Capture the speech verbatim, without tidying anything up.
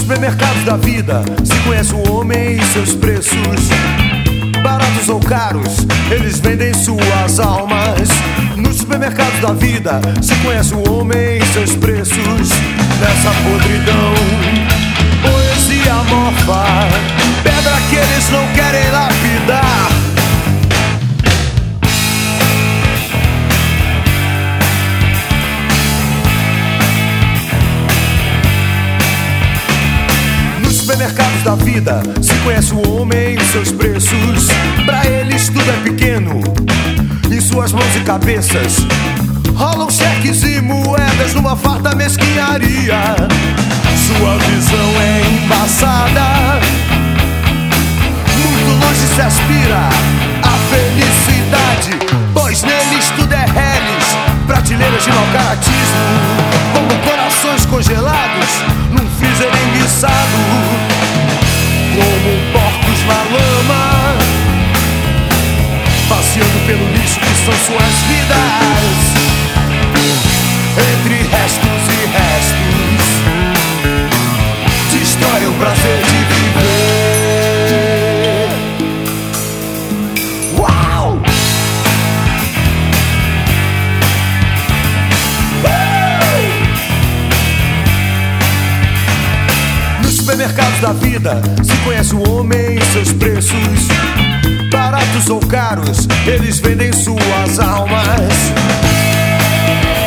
supermercados da vida se conhece o homem e seus preços. Baratos ou caros, eles vendem suas almas. Nos supermercados da vida se conhece o homem e seus preços. Nessa podridão, poesia morfa, pedra que eles não querem lapidar. Nos supermercados da vida se conhece o homem e seus preços. Pra eles tudo é pequeno, em suas mãos e cabeças rolam cheques e moedas numa farta mesquinharia. Sua visão é embaçada, muito longe se aspira a felicidade, pois neles tudo é reles, prateleiras de mau caratismo, como corações congelados num freezer enguiçado, como porcos na lama, passeando pelo lixo que são suas vidas. Entre restos e restos, destrói o prazer de viver. Uau! Nos supermercados da vida se conhece o homem e seus preços. Baratos ou caros, eles vendem suas almas.